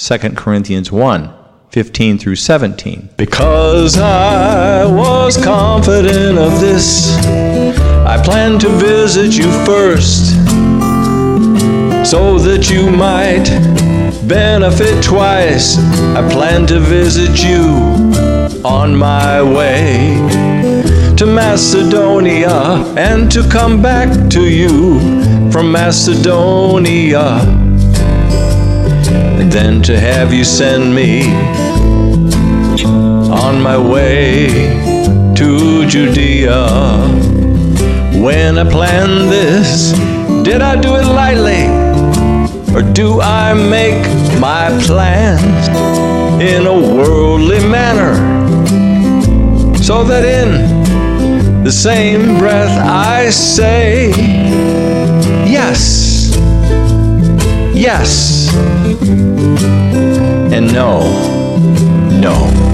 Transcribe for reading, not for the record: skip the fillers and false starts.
2 Corinthians 1, 15 through 17. Because I was confident of this, I planned to visit you first, so that you might benefit twice. I planned to visit you on my way to Macedonia, and to come back to you from Macedonia, and then to have you send me on my way to Judea. When I planned this, did I do it lightly, or do I make my plans in a worldly manner, so that in the same breath I say yes, yes, and no, no?